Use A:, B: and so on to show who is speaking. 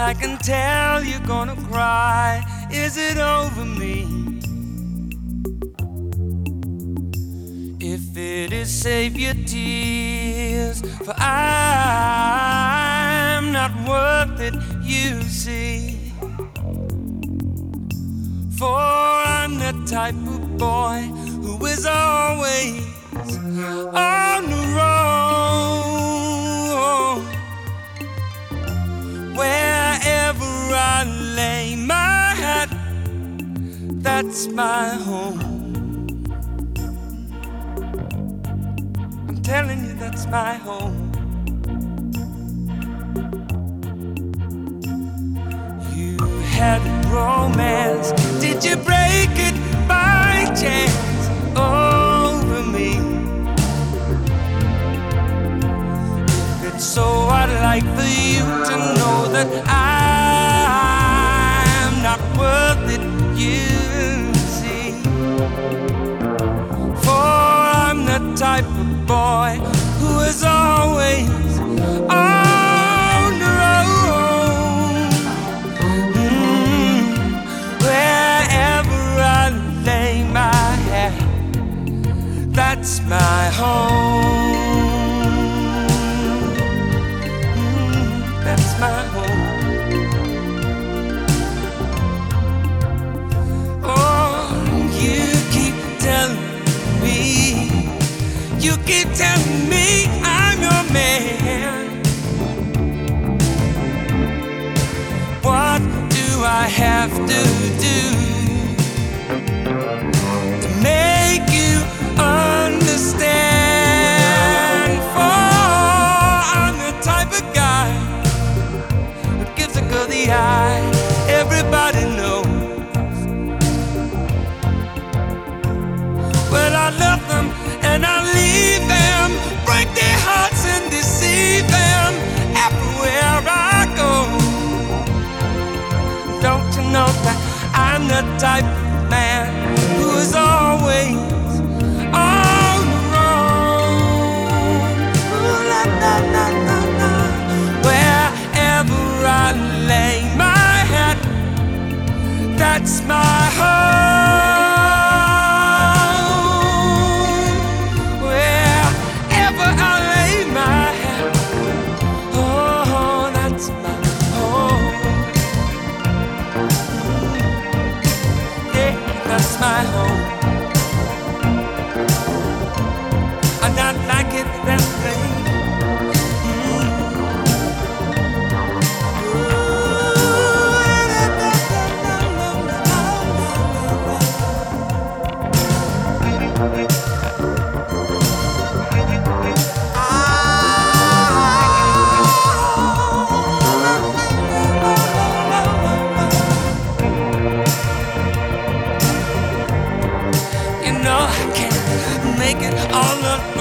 A: I can tell you're gonna cry. Is it over me? If it is, save your tears, for I'm not worth it, you see. For I'm the type of boy who is always on the road. Wherever I lay my hat, that's my home. I'm telling you, that's my home. You had romance, did you break it by chance over me? If it's so, I'd like for you to know that I'm not worth it, you see. For I'm the type of boy who is always on the road. Wherever I lay my head, that's my home. That's my home. Oh, you keep telling me, you keep telling me I'm your man. What do I have to do to make you understand? For I'm the type of guy who gives a girl the eye, everybody knows. Well, I love them and I leave them, break their hearts and deceive them everywhere I go. Don't you know that I'm the type of man who is always on the road? Ooh, la, la, la, la, la. Wherever I lay my hat, that's my home. Wherever I lay my hat, oh, that's my home. Yeah, that's my home. I'm not like it that way. You know I can't make it all up.